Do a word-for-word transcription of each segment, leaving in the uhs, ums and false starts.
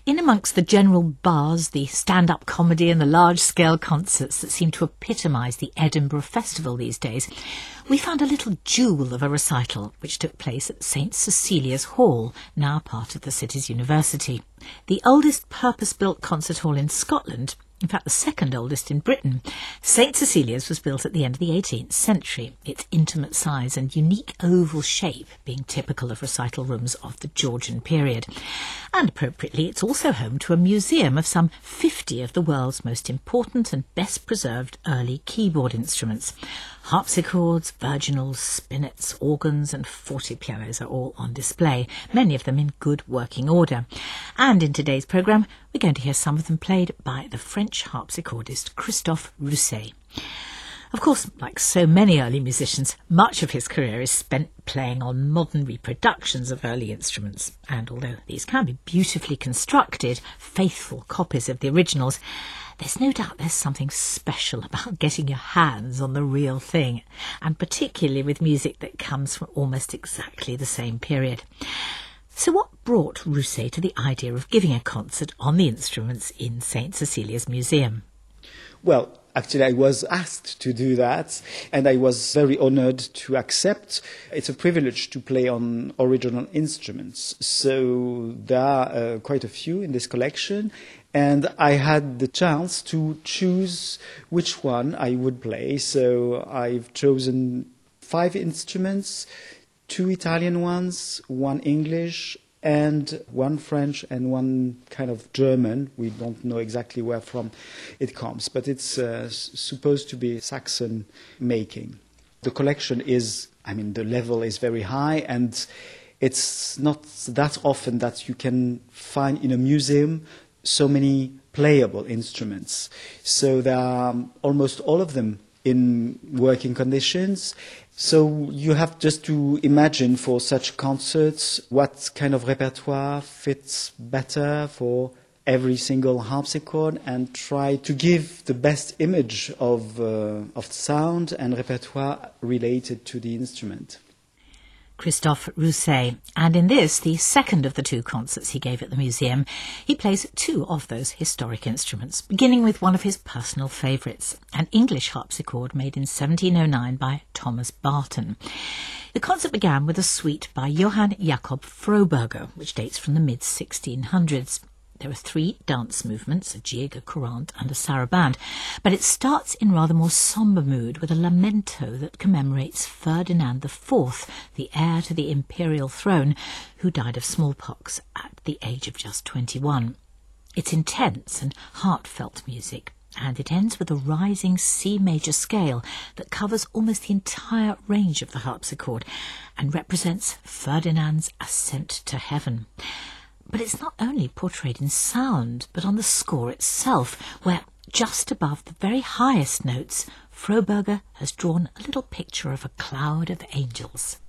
In amongst the general bars, the stand-up comedy and the large-scale concerts that seem to epitomise the Edinburgh Festival these days, we found a little jewel of a recital which took place at St Cecilia's Hall, now part of the city's university. The oldest purpose-built concert hall in Scotland, in fact the second oldest in Britain, St Cecilia's was built at the end of the eighteenth century, its intimate size and unique oval shape being typical of recital rooms of the Georgian period. And appropriately, it's also home to a museum of some fifty of the world's most important and best preserved early keyboard instruments. Harpsichords, virginals, spinets, organs and fortepianos are all on display, many of them in good working order. And in today's programme, we're going to hear some of them played by the French harpsichordist Christophe Rousset. Of course, like so many early musicians, much of his career is spent playing on modern reproductions of early instruments, and although these can be beautifully constructed, faithful copies of the originals, there's no doubt there's something special about getting your hands on the real thing, and particularly with music that comes from almost exactly the same period. So what brought Rousset to the idea of giving a concert on the instruments in St Cecilia's Museum? Well, actually, I was asked to do that, and I was very honored to accept. It's a privilege to play on original instruments. So there are uh, quite a few in this collection, and I had the chance to choose which one I would play. So I've chosen five instruments, two Italian ones, one English, and one French and one kind of German. We don't know exactly where from it comes, but it's uh, supposed to be Saxon making. The collection is, I mean, the level is very high, and it's not that often that you can find in a museum so many playable instruments. So there are almost all of them in working conditions. So you have just to imagine for such concerts what kind of repertoire fits better for every single harpsichord, and try to give the best image of, uh, of sound and repertoire related to the instrument. Christophe Rousset, and in this, the second of the two concerts he gave at the museum, he plays two of those historic instruments, beginning with one of his personal favourites, an English harpsichord made in seventeen oh nine by Thomas Barton. The concert began with a suite by Johann Jakob Froberger, which dates from the mid sixteen hundreds. There are three dance movements, a jig, a courante and a sarabande, but it starts in rather more sombre mood with a lamento that commemorates Ferdinand the Fourth, the heir to the imperial throne, who died of smallpox at the age of just twenty-one. It's intense and heartfelt music, and it ends with a rising C major scale that covers almost the entire range of the harpsichord and represents Ferdinand's ascent to heaven. But it's not only portrayed in sound, but on the score itself, where, just above the very highest notes, Froberger has drawn a little picture of a cloud of angels.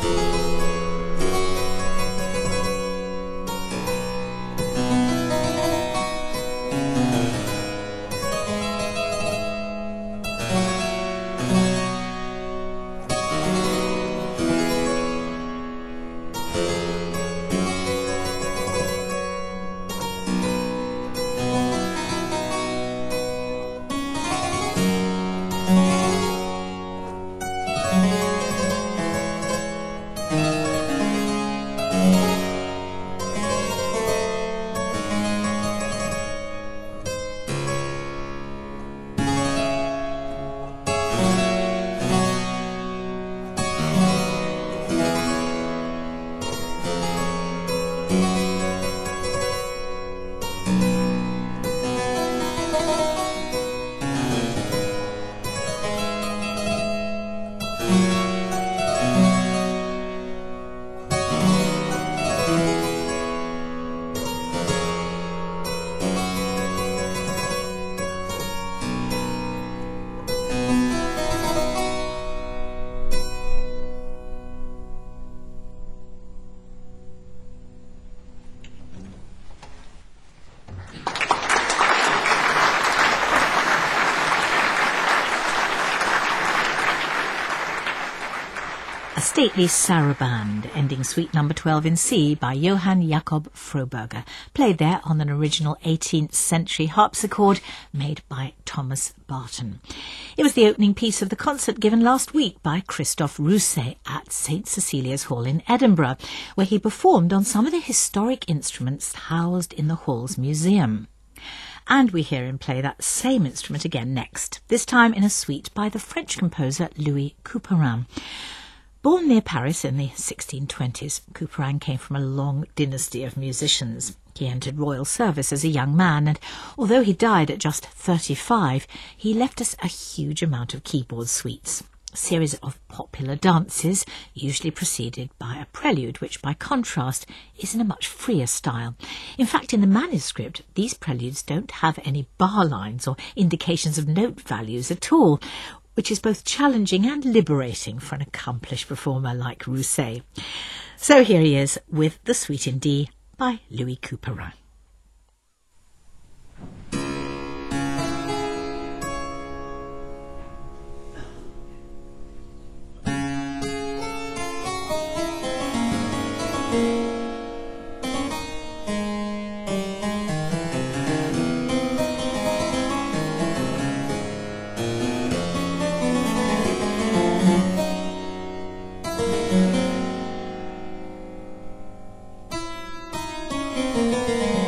Stately Saraband, ending Suite Number twelve in C by Johann Jakob Froberger, played there on an original eighteenth century harpsichord made by Thomas Barton. It was the opening piece of the concert given last week by Christophe Rousset at Saint Cecilia's Hall in Edinburgh, where he performed on some of the historic instruments housed in the Hall's museum. And we hear him play that same instrument again next, this time in a suite by the French composer Louis Couperin. Born near Paris in the sixteen twenties, Couperin came from a long dynasty of musicians. He entered royal service as a young man, and although he died at just thirty-five, he left us a huge amount of keyboard suites, a series of popular dances, usually preceded by a prelude, which by contrast is in a much freer style. In fact, in the manuscript, these preludes don't have any bar lines or indications of note values at all, which is both challenging and liberating for an accomplished performer like Rousset. So here he is with the Suite in D by Louis Couperin. Thank you.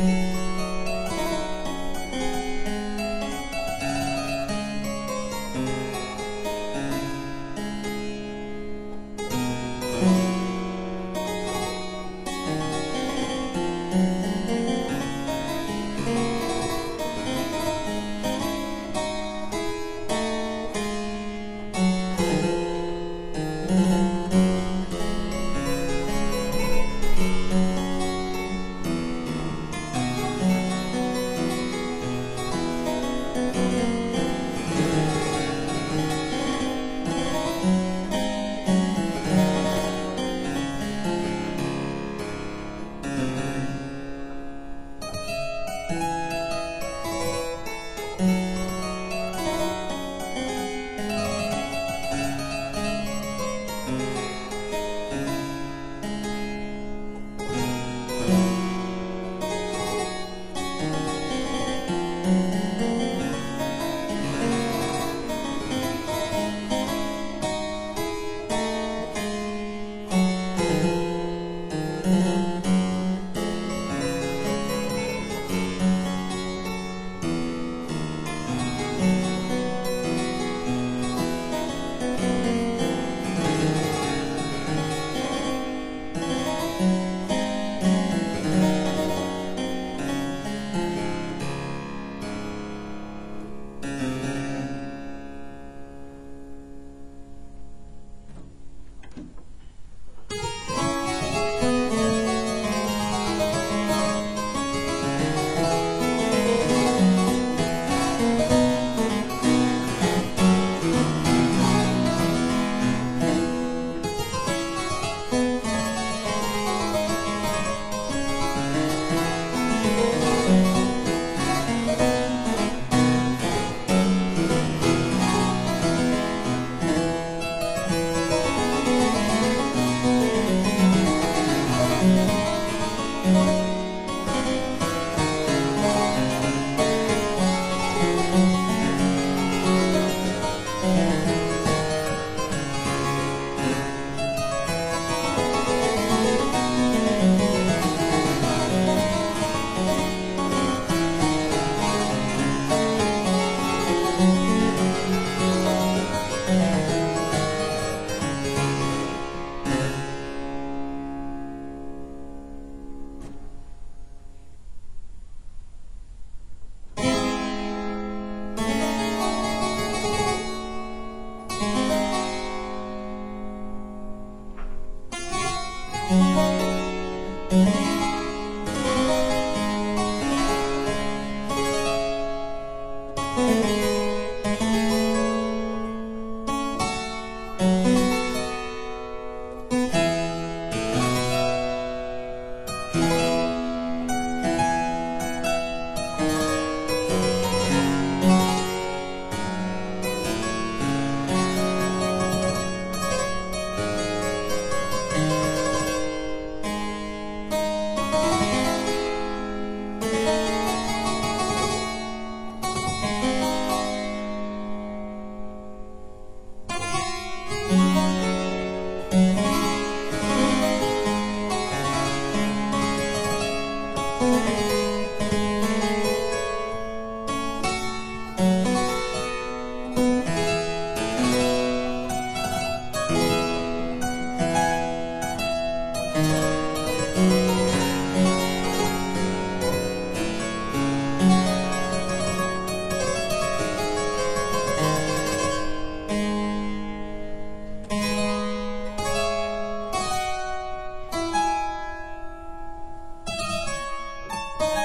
Thank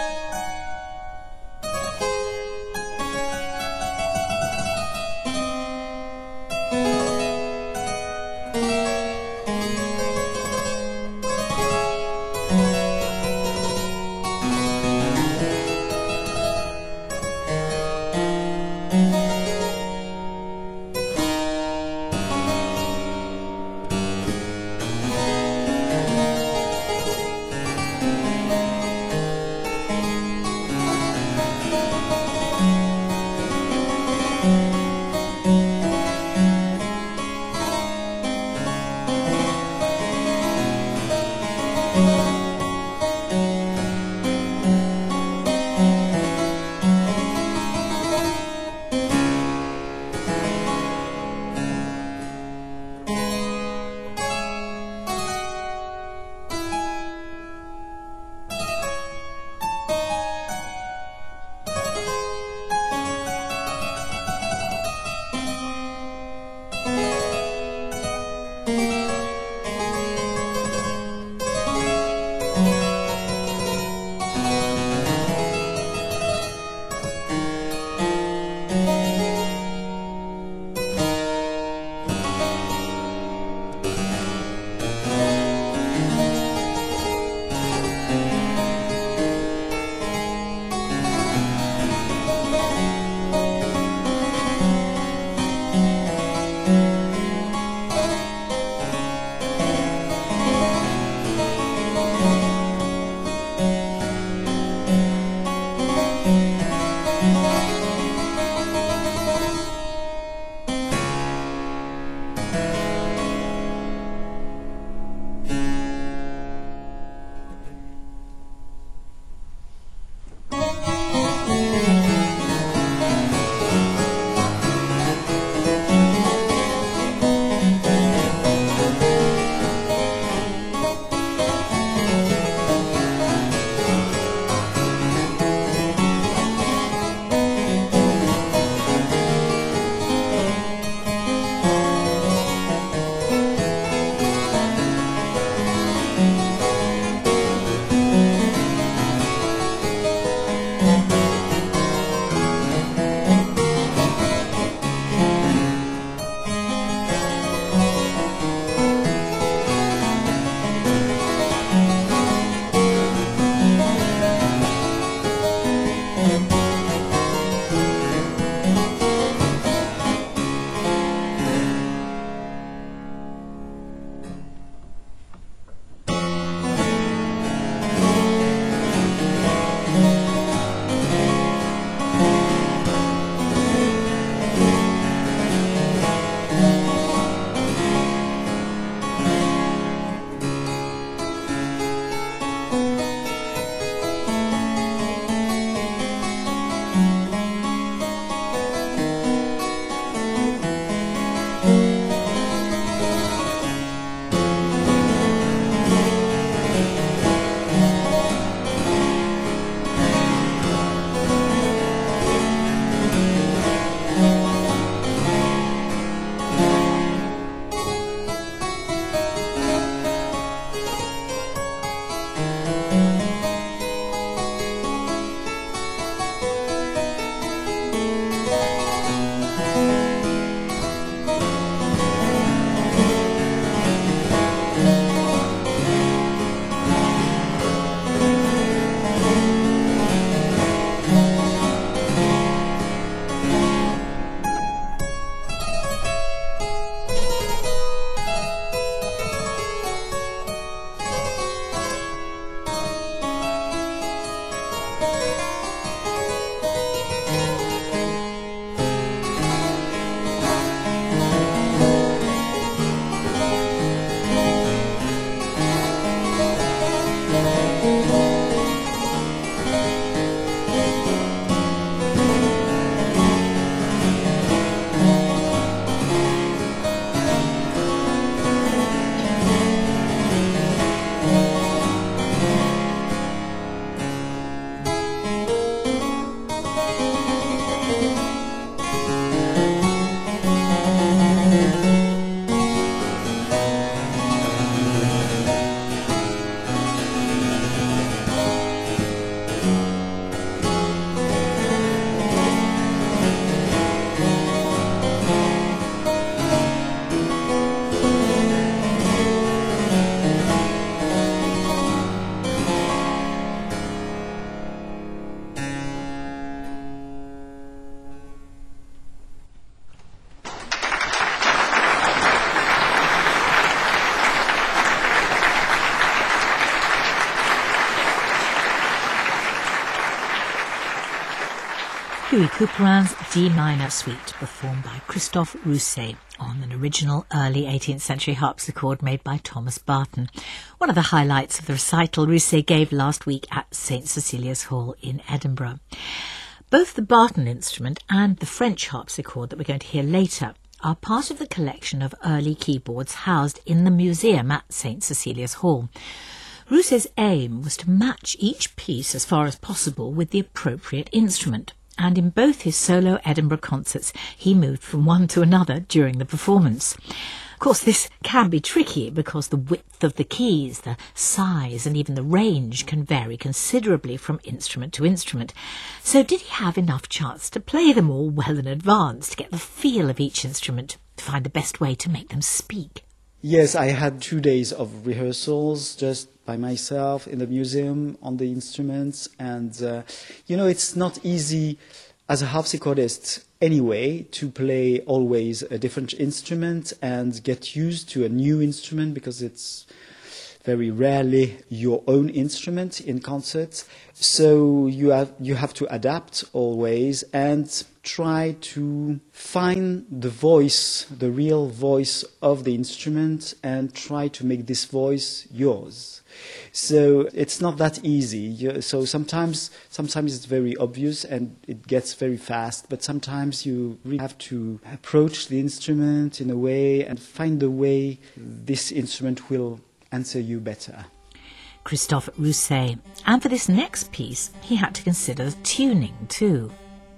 Louis Couperin's D minor suite, performed by Christophe Rousset on an original early eighteenth century harpsichord made by Thomas Barton. One of the highlights of the recital Rousset gave last week at Saint Cecilia's Hall in Edinburgh. Both the Barton instrument and the French harpsichord that we're going to hear later are part of the collection of early keyboards housed in the museum at Saint Cecilia's Hall. Rousset's aim was to match each piece as far as possible with the appropriate instrument, and in both his solo Edinburgh concerts he moved from one to another during the performance. Of course, this can be tricky because the width of the keys, the size and even the range can vary considerably from instrument to instrument. So did he have enough chance to play them all well in advance, to get the feel of each instrument, to find the best way to make them speak? Yes, I had two days of rehearsals just by myself in the museum on the instruments. And, uh, you know, it's not easy as a harpsichordist anyway to play always a different instrument and get used to a new instrument, because it's very rarely your own instrument in concerts. So you have you have to adapt always and try to find the voice, the real voice of the instrument, and try to make this voice yours. So it's not that easy. So sometimes sometimes it's very obvious and it gets very fast, but sometimes you really have to approach the instrument in a way and find the way this instrument will answer you better. Christophe Rousset. And for this next piece, he had to consider tuning too.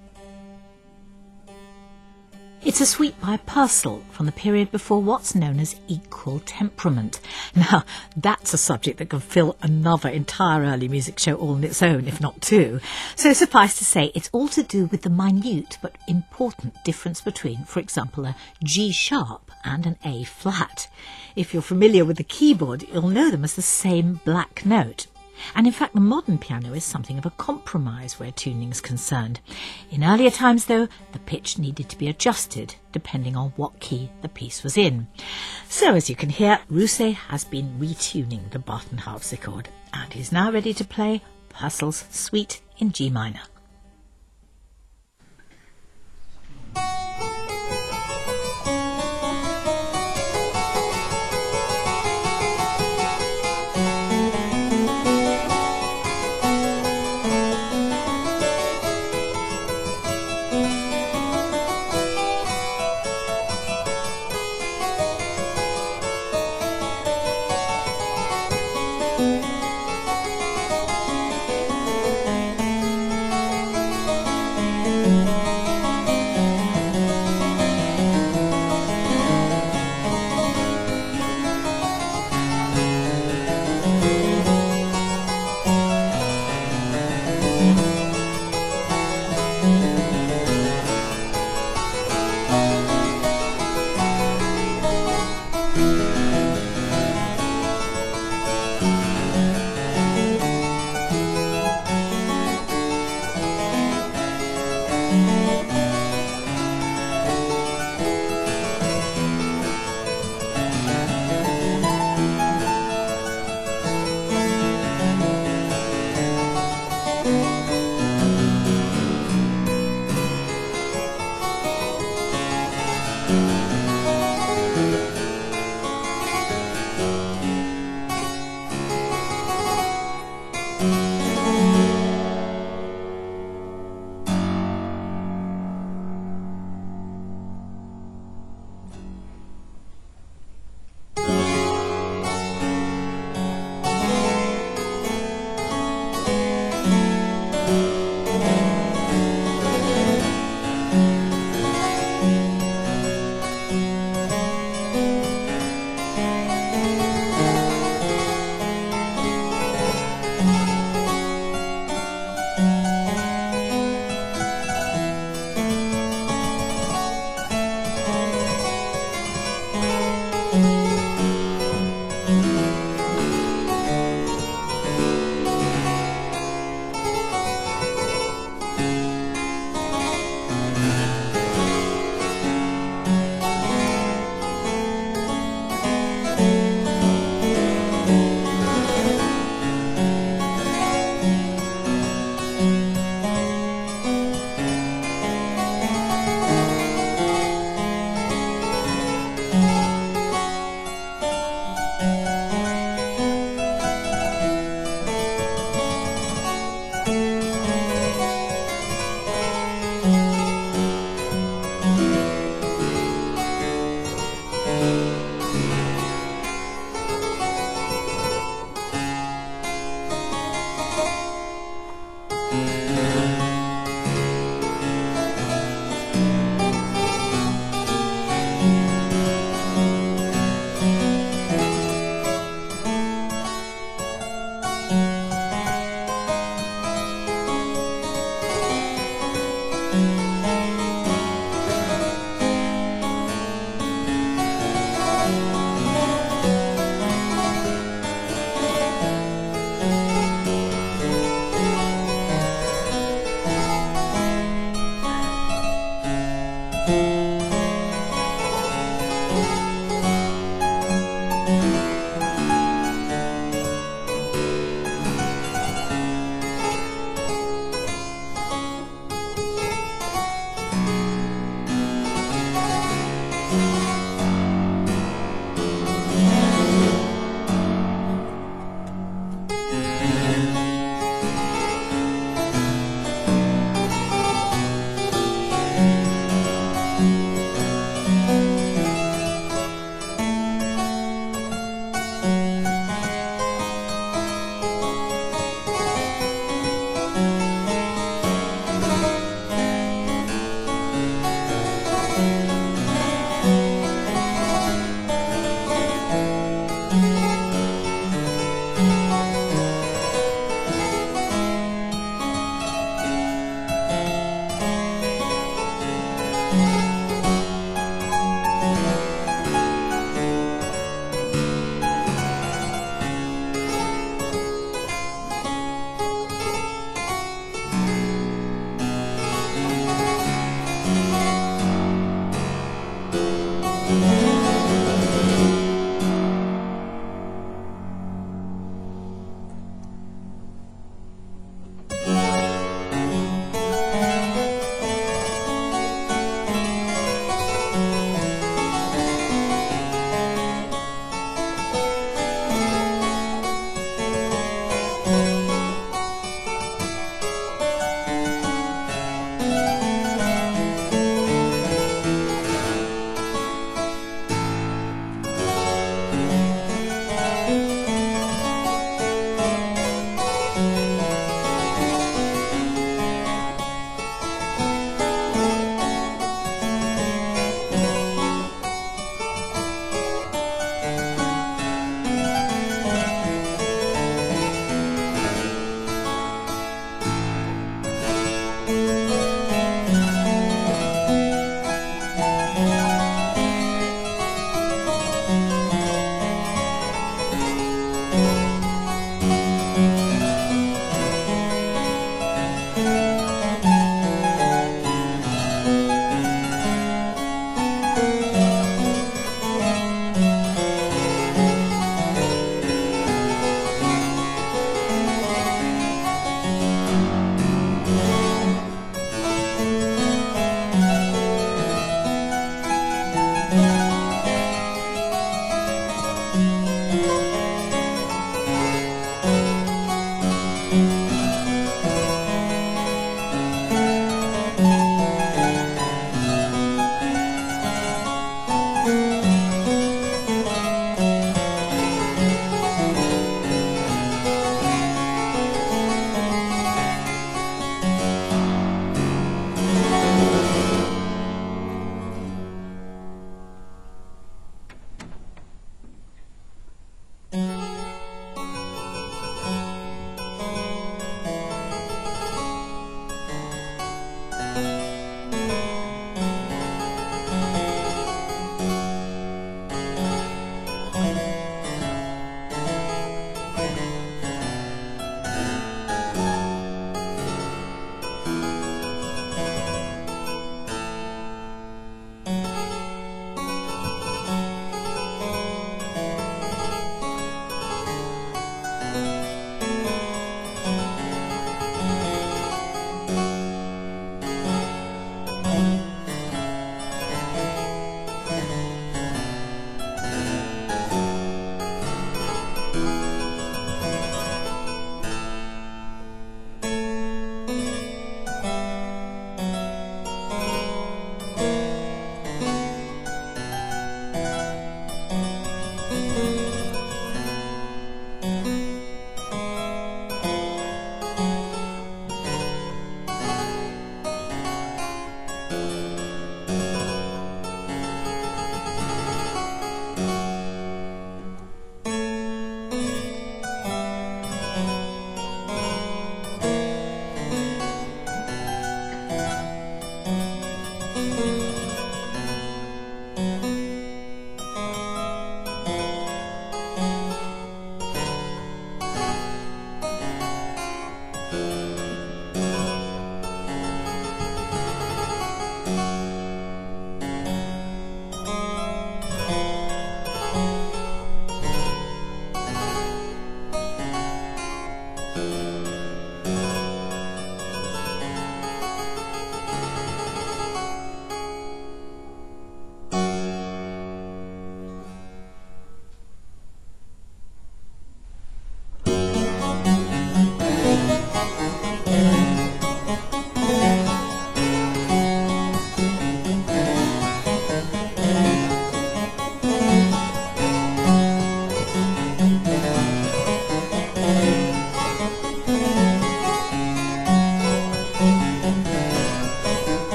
It's a suite by Purcell from the period before what's known as equal temperament. Now, that's a subject that could fill another entire early music show all on its own, if not two. So suffice to say, it's all to do with the minute but important difference between, for example, a G sharp and an A flat. If you're familiar with the keyboard, you'll know them as the same black note. And in fact, the modern piano is something of a compromise where tuning is concerned. In earlier times, though, the pitch needed to be adjusted depending on what key the piece was in. So, as you can hear, Rousset has been retuning the Barton harpsichord, and he's now ready to play Purcell's Suite in G minor.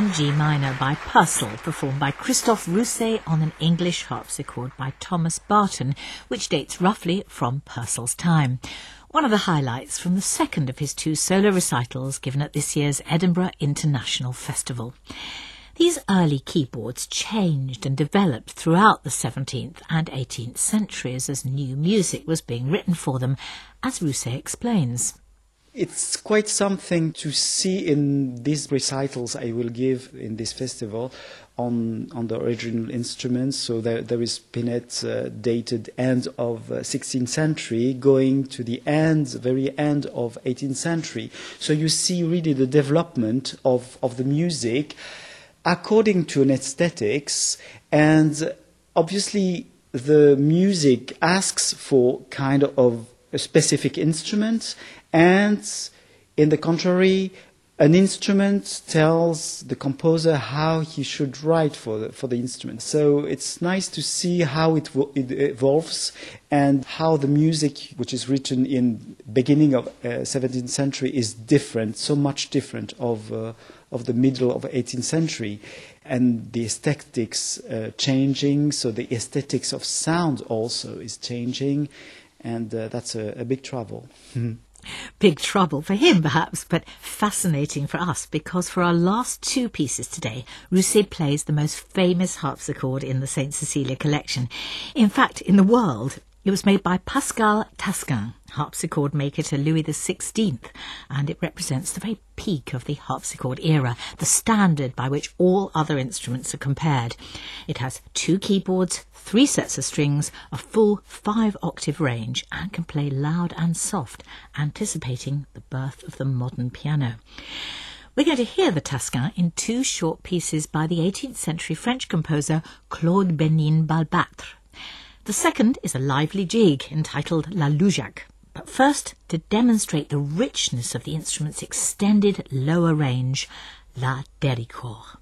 in G minor by Purcell, performed by Christophe Rousset on an English harpsichord by Thomas Barton, which dates roughly from Purcell's time. One of the highlights from the second of his two solo recitals given at this year's Edinburgh International Festival. These early keyboards changed and developed throughout the seventeenth and eighteenth centuries as new music was being written for them, as Rousset explains. It's quite something to see in these recitals I will give in this festival on on the original instruments. So there, there is Pinette uh, dated end of uh, sixteenth century going to the end, very end of eighteenth century. So you see really the development of, of the music according to an aesthetics, and obviously the music asks for kind of a specific instrument, and in the contrary, an instrument tells the composer how he should write for the, for the instrument. So it's nice to see how it, it evolves and how the music, which is written in beginning of uh, seventeenth century, is different, so much different of uh, of the middle of eighteenth century, and the aesthetics uh, changing. So the aesthetics of sound also is changing, and uh, that's a, a big trouble. Big trouble for him, perhaps, but fascinating for us, because for our last two pieces today, Rousset plays the most famous harpsichord in the Saint Cecilia collection. In fact, in the world, it was made by Pascal Taskin, harpsichord maker to Louis the sixteenth, and it represents the very peak of the harpsichord era, the standard by which all other instruments are compared. It has two keyboards, three sets of strings, a full five-octave range, and can play loud and soft, anticipating the birth of the modern piano. We're going to hear the Taskin in two short pieces by the eighteenth century French composer Claude Bénigne Balbâtre. The second is a lively jig entitled La Loujac. But first, to demonstrate the richness of the instrument's extended lower range, La Dérichord.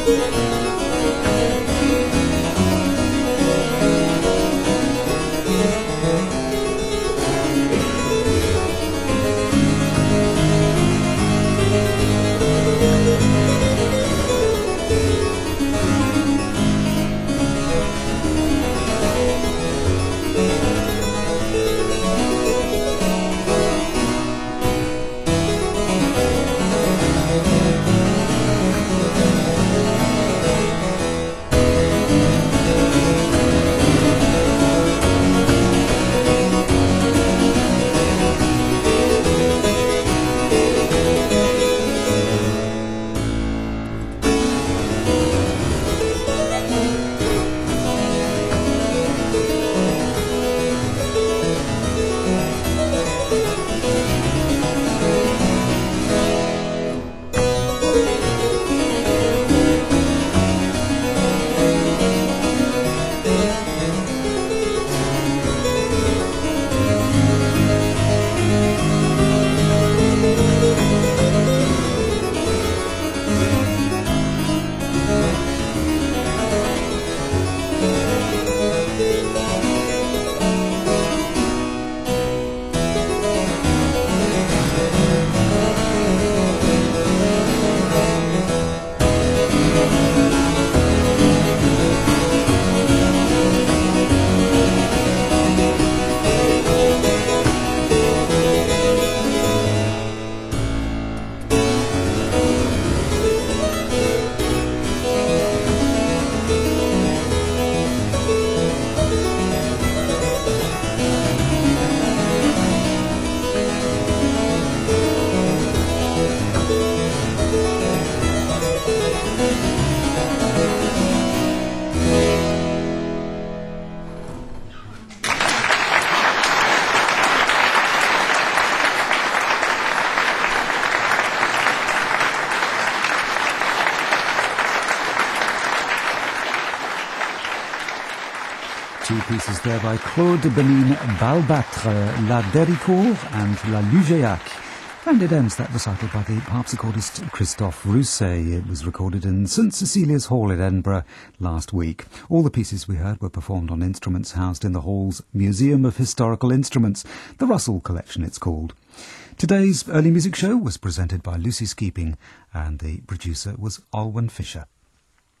Two pieces there by Claude Benin Balbatre, La Déricourt and La Lugéac. And it ends that recital by the harpsichordist Christophe Rousset. It was recorded in St Cecilia's Hall in Edinburgh last week. All the pieces we heard were performed on instruments housed in the Hall's Museum of Historical Instruments, the Russell Collection it's called. Today's Early Music Show was presented by Lucy Skeeping and the producer was Alwyn Fisher.